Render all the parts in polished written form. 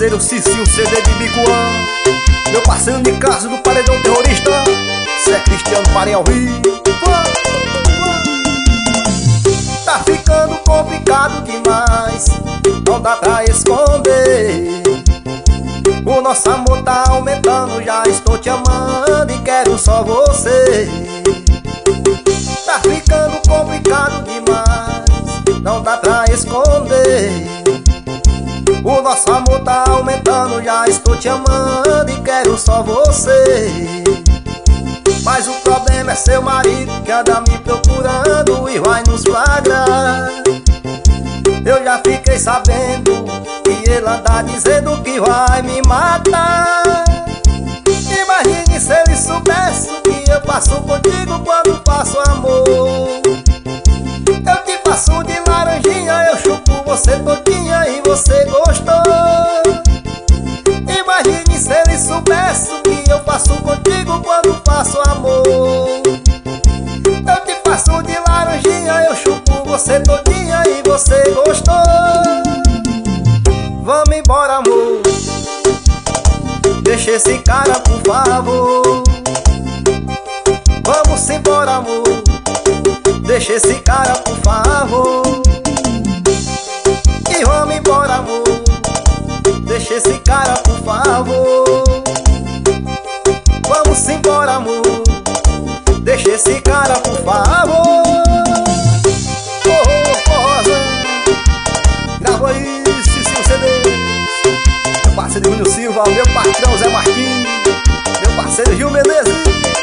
parceiro Cicinho CD de Bicuã, meu parceiro Nicasso do Paredão Terrorista, Zé Cristiano Parei ao vivo. Tá ficando complicado demais, não dá pra esconder. O nosso amor tá aumentando, já estou te amando e quero só você. Tá ficando complicado demais, não dá pra esconder. O nosso amor tá aumentando, já estou te amando e quero só você. Mas o problema é seu marido, que anda me procurando e vai nos flagrar. Eu já fiquei sabendo que ele anda dizendo que vai me matar. Imagine se ele soubesse o que eu passo contigo quando faço amor. Eu te passo de laranjinha, eu chupo você todinha e você gostou. Imagine se ele soubesse o que eu faço contigo quando faço amor. Eu te passo de laranjinha, eu chupo você todinha e você gostou. Vamos embora, amor, deixa esse cara por favor. Vamos embora, amor, deixa esse cara por favor. E vamos embora, amor, deixa esse cara por favor. Vamos embora, amor, deixa esse cara por favor. Rosa, grava aí, Cicinho CD. Meu parceiro Júnior Silva, meu patrão Zé Marquinhos, meu parceiro Gil Menezes.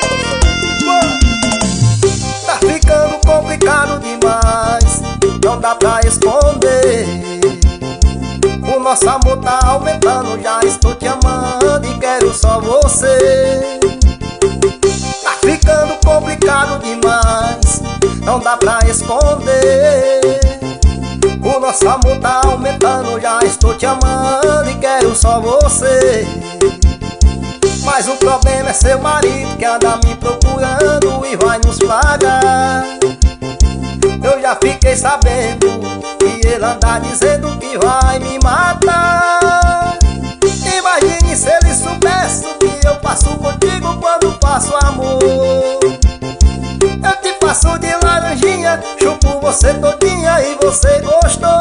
Tá ficando complicado demais, não dá pra esconder. O nosso amor tá aumentando, já estou te amando e quero só você. Tá ficando complicado demais, não dá pra esconder. O nosso amor tá aumentando, já estou te amando e quero só você. Mas o problema é seu marido, que anda me procurando e vai nos flagrar. Eu já fiquei sabendo que ele anda dizendo que vai me matar. Imagine se ele soubesse o que eu passo contigo quando faço amor. Eu te passo de laranjinha, chupo você todinha e você gostou.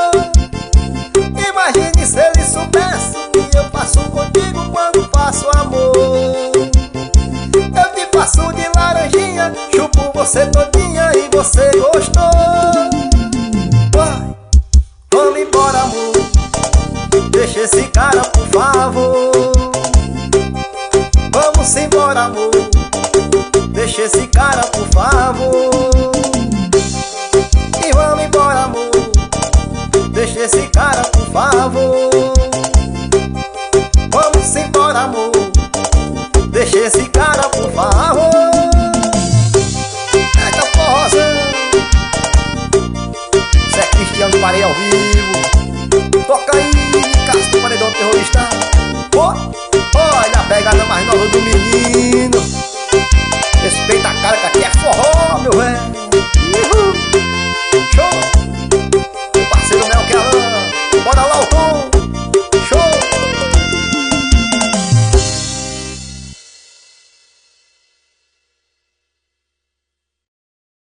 Imagine se ele soubesse o que eu passo contigo quando faço amor. Eu te passo de laranjinha, chupo você todinha e você gostou. Vai, vamos embora, amor, deixa esse cara por favor. Vamos embora, amor, deixa esse cara por favor. E vamos embora, amor, deixa esse cara por favor. Vamos embora, amor, deixa esse cara por favor. Eita Rosa, Zé Cristiano Parei ao vivo. Toca aí, Nicasso do Paredão Terrorista. Olha a pegada mais nova do menino. Respeita a cara que aqui é forró, meu velho.